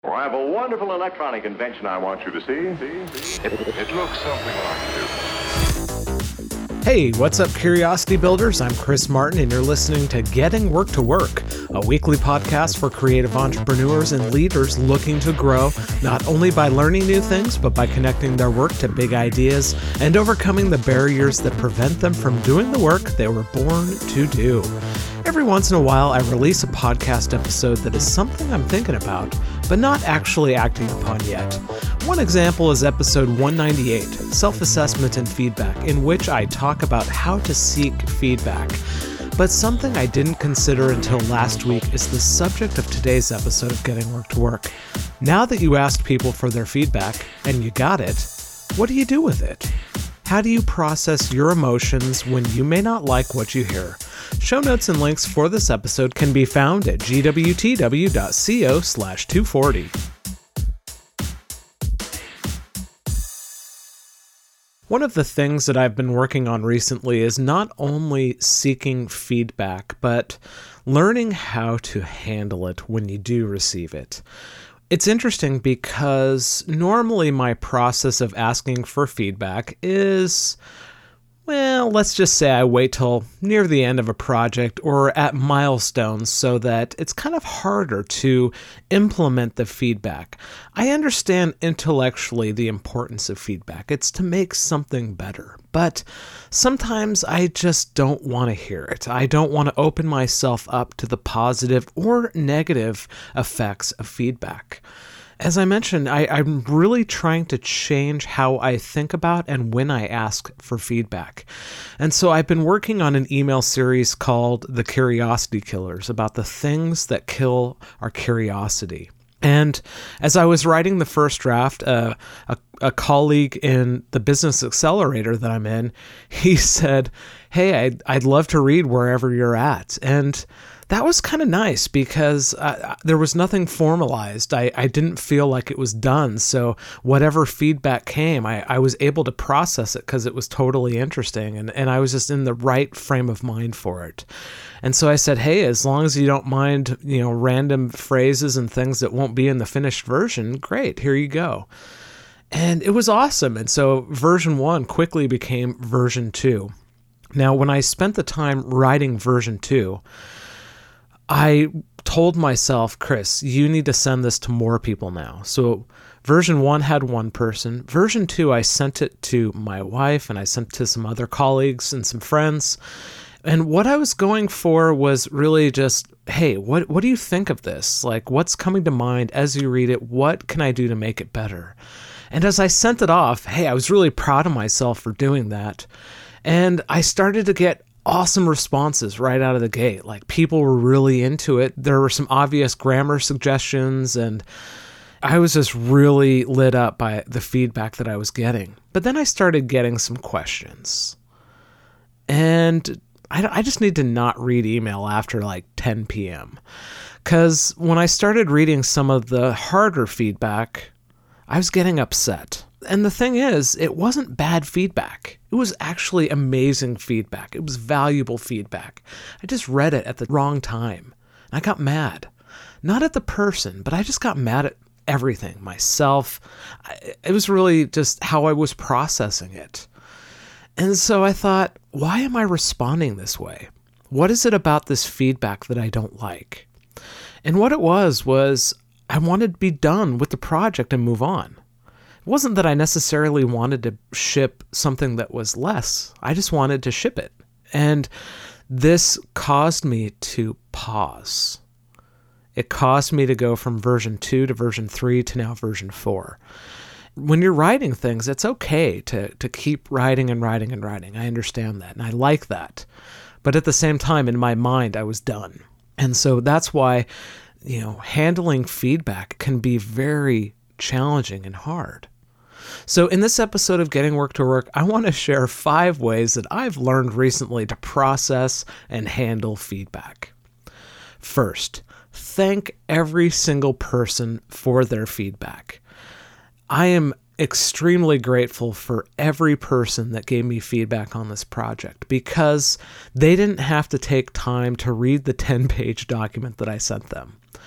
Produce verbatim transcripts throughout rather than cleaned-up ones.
Well, I have a wonderful electronic invention I want you to see. See? See? It, it looks something like this. Hey, what's up, Curiosity Builders? I'm Chris Martin, and you're listening to Getting Work to Work, a weekly podcast for creative entrepreneurs and leaders looking to grow, not only by learning new things, but by connecting their work to big ideas and overcoming the barriers that prevent them from doing the work they were born to do. Every once in a while, I release a podcast episode that is something I'm thinking about, but not actually acting upon yet. One example is episode one ninety-eight, Self-Assessment and Feedback, in which I talk about how to seek feedback. But something I didn't consider until last week is the subject of today's episode of Getting Work to Work. Now that you asked people for their feedback, and you got it, what do you do with it? How do you process your emotions when you may not like what you hear? Show notes and links for this episode can be found at gwtw.co slash 240. One of the things that I've been working on recently is not only seeking feedback, but learning how to handle it when you do receive it. It's interesting because normally my process of asking for feedback is, well, let's just say I wait till near the end of a project or at milestones so that it's kind of harder to implement the feedback. I understand intellectually the importance of feedback. It's to make something better. But sometimes I just don't want to hear it. I don't want to open myself up to the positive or negative effects of feedback. As I mentioned, I, I'm really trying to change how I think about and when I ask for feedback. And so I've been working on an email series called The Curiosity Killers, about the things that kill our curiosity. And as I was writing the first draft, uh, a, a colleague in the business accelerator that I'm in, he said, hey, I'd, I'd love to read wherever you're at. And that was kind of nice because uh, there was nothing formalized. I, I didn't feel like it was done. So whatever feedback came, I, I was able to process it because it was totally interesting. And, and I was just in the right frame of mind for it. And so I said, hey, as long as you don't mind, you know, random phrases and things that won't be in the finished version, great, here you go. And it was awesome. And so version one quickly became version two. Now, when I spent the time writing version two, I told myself, Chris, you need to send this to more people now. So version one had one person. Version two, I sent it to my wife and I sent it to some other colleagues and some friends. And what I was going for was really just, hey, what what do you think of this? Like, what's coming to mind as you read it? What can I do to make it better? And as I sent it off, hey, I was really proud of myself for doing that. And I started to get awesome responses right out of the gate. Like, people were really into it. There were some obvious grammar suggestions, and I was just really lit up by the feedback that I was getting. But then I started getting some questions. And I, I just need to not read email after like ten p.m. Because when I started reading some of the harder feedback, I was getting upset. And the thing is, it wasn't bad feedback. It was actually amazing feedback. It was valuable feedback. I just read it at the wrong time. I got mad. Not at the person, but I just got mad at everything, myself. It was really just how I was processing it. And so I thought, why am I responding this way? What is it about this feedback that I don't like? And what it was, was I wanted to be done with the project and move on. It wasn't that I necessarily wanted to ship something that was less. I just wanted to ship it. And this caused me to pause. It caused me to go from version two to version three to now version four. When you're writing things, it's okay to, to keep writing and writing and writing. I understand that, and I like that. But at the same time, in my mind, I was done. And so that's why, you know, handling feedback can be very challenging and hard. So in this episode of Getting Work to Work, I want to share five ways that I've learned recently to process and handle feedback. First, thank every single person for their feedback. I am extremely grateful for every person that gave me feedback on this project because they didn't have to take time to read the ten-page document that I sent them.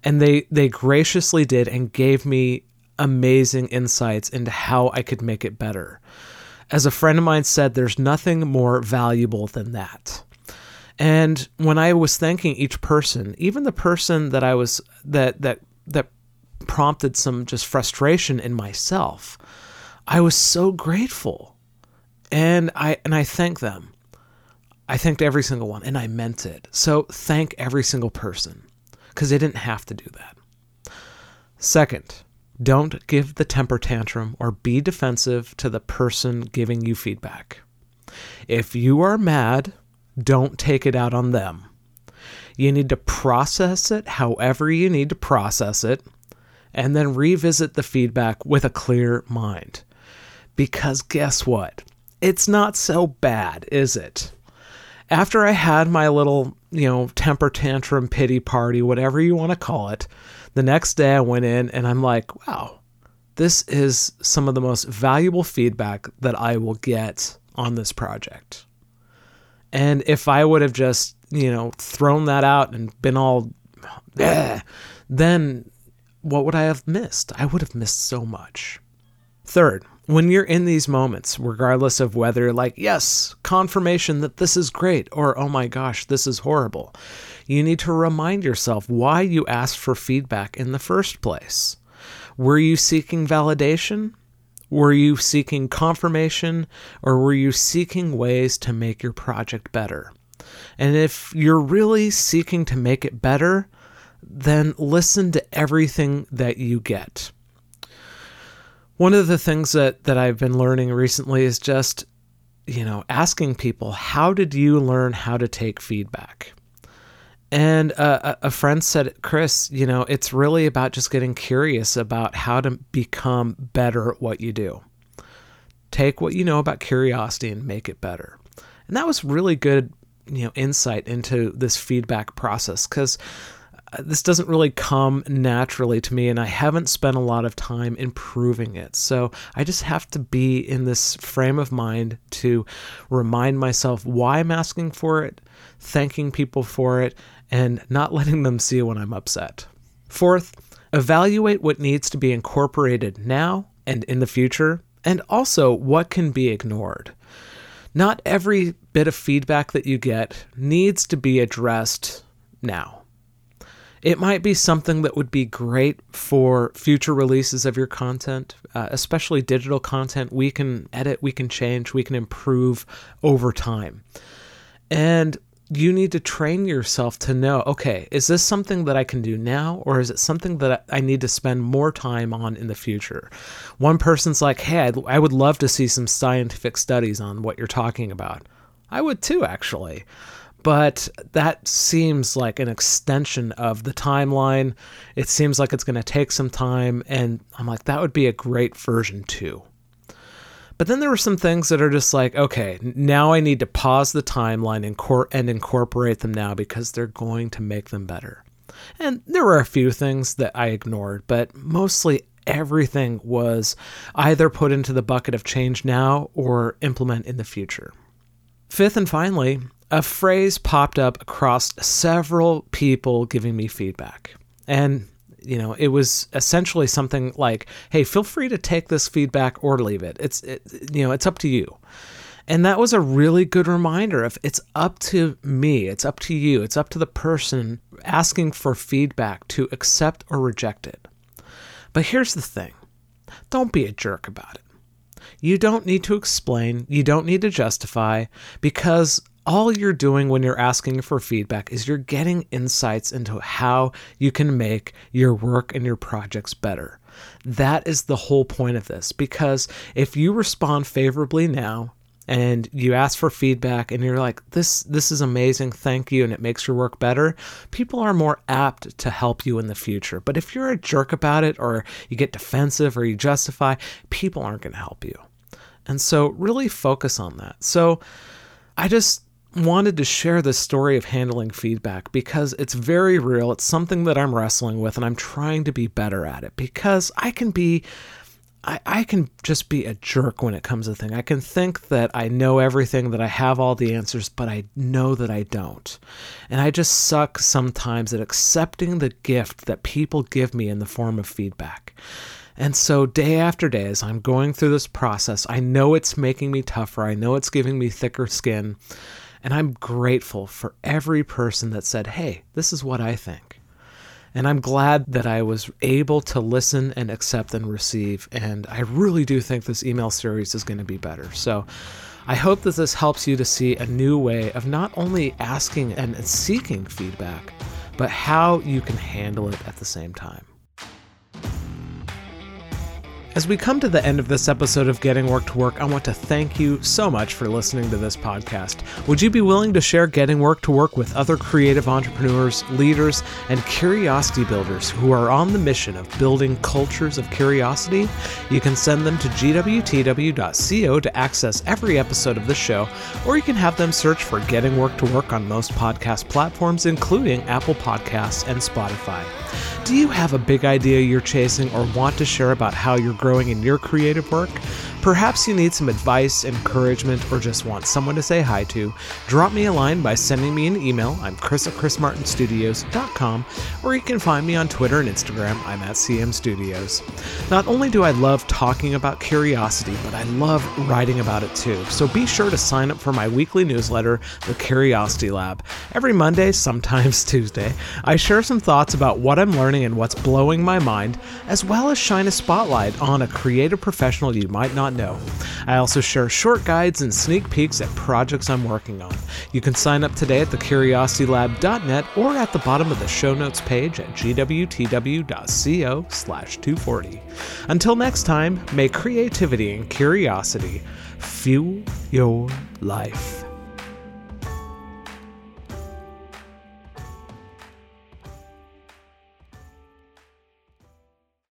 And they, they graciously did and gave me amazing insights into how I could make it better. As a friend of mine said, there's nothing more valuable than that. And when I was thanking each person, even the person that I was that that that prompted some just frustration in myself, I was so grateful. And I and I thank them. I thanked every single one, and I meant it. So thank every single person, because they didn't have to do that. Second, don't give the temper tantrum or be defensive to the person giving you feedback. If you are mad, don't take it out on them. You need to process it however you need to process it, and then revisit the feedback with a clear mind. Because guess what? It's not so bad, is it? After I had my little, you know, temper tantrum pity party, whatever you want to call it, the next day I went in and I'm like, wow, this is some of the most valuable feedback that I will get on this project. And if I would have just, you know, thrown that out and been all, eh, then what would I have missed? I would have missed so much. Third, when you're in these moments, regardless of whether like, yes, confirmation that this is great, or oh my gosh, this is horrible, you need to remind yourself why you asked for feedback in the first place. Were you seeking validation? Were you seeking confirmation? Or were you seeking ways to make your project better? And if you're really seeking to make it better, then listen to everything that you get. One of the things that, that I've been learning recently is just, you know, asking people, how did you learn how to take feedback? And uh, a friend said, Chris, you know, it's really about just getting curious about how to become better at what you do. Take what you know about curiosity and make it better. And that was really good, you know, insight into this feedback process, because this doesn't really come naturally to me, and I haven't spent a lot of time improving it. So I just have to be in this frame of mind to remind myself why I'm asking for it, thanking people for it, and not letting them see when I'm upset. Fourth, evaluate what needs to be incorporated now and in the future, and also what can be ignored. Not every bit of feedback that you get needs to be addressed now. It might be something that would be great for future releases of your content, uh, especially digital content. We can edit, we can change, we can improve over time. And you need to train yourself to know, okay, is this something that I can do now, or is it something that I need to spend more time on in the future? One person's like, hey, I'd, I would love to see some scientific studies on what you're talking about. I would too, actually. But that seems like an extension of the timeline. It seems like it's going to take some time. And I'm like, that would be a great version two. But then there were some things that are just like, okay, now I need to pause the timeline and, cor- and incorporate them now because they're going to make them better. And there were a few things that I ignored, but mostly everything was either put into the bucket of change now or implement in the future. Fifth and finally, a phrase popped up across several people giving me feedback. And, you know, it was essentially something like, hey, feel free to take this feedback or leave it. It's, it, you know, it's up to you. And that was a really good reminder of it's up to me. It's up to you. It's up to the person asking for feedback to accept or reject it. But here's the thing. Don't be a jerk about it. You don't need to explain. You don't need to justify, because all you're doing when you're asking for feedback is you're getting insights into how you can make your work and your projects better. That is the whole point of this, because if you respond favorably now and you ask for feedback and you're like, this this is amazing, thank you, and it makes your work better, people are more apt to help you in the future. But if you're a jerk about it, or you get defensive or you justify, people aren't going to help you. And so really focus on that. So I just wanted to share this story of handling feedback because it's very real. It's something that I'm wrestling with, and I'm trying to be better at it, because I can be I, I can just be a jerk when it comes to things. I can think that I know everything, that I have all the answers, but I know that I don't. And I just suck sometimes at accepting the gift that people give me in the form of feedback. And so day after day, as I'm going through this process, I know it's making me tougher. I know it's giving me thicker skin. And I'm grateful for every person that said, hey, this is what I think. And I'm glad that I was able to listen and accept and receive. And I really do think this email series is going to be better. So I hope that this helps you to see a new way of not only asking and seeking feedback, but how you can handle it at the same time. As we come to the end of this episode of Getting Work to Work, I want to thank you so much for listening to this podcast. Would you be willing to share Getting Work to Work with other creative entrepreneurs, leaders, and curiosity builders who are on the mission of building cultures of curiosity? You can send them to g w t w dot co to access every episode of the show, or you can have them search for Getting Work to Work on most podcast platforms, including Apple Podcasts and Spotify. Do you have a big idea you're chasing or want to share about how you're growing in your creative work? Perhaps you need some advice, encouragement, or just want someone to say hi to. Drop me a line by sending me an email. I'm Chris at chris martin studios dot com, or you can find me on Twitter and Instagram. I'm at c m studios. Not only do I love talking about curiosity, but I love writing about it too. So be sure to sign up for my weekly newsletter, The Curiosity Lab. Every Monday, sometimes Tuesday, I share some thoughts about what I'm learning and what's blowing my mind, as well as shine a spotlight on a creative professional you might not know. I also share short guides and sneak peeks at projects I'm working on. You can sign up today at the curiosity lab dot net or at the bottom of the show notes page at g w t w dot co slash two forty. Until next time, may creativity and curiosity fuel your life.